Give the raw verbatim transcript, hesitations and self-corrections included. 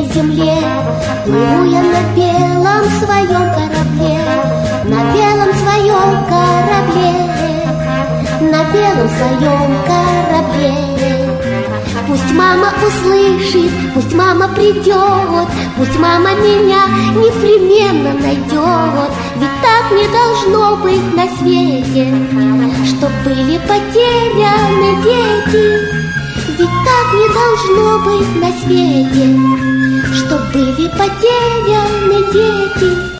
земле. Плыву я на белом своем корабле, на белом своем корабле, на белом своем корабле. Пусть мама услышит, пусть мама придет, пусть мама меня непременно найдет. Ведь так не должно быть на свете, чтоб были потеряны дети. Ведь так не должно быть на свете, чтоб были потеряны дети.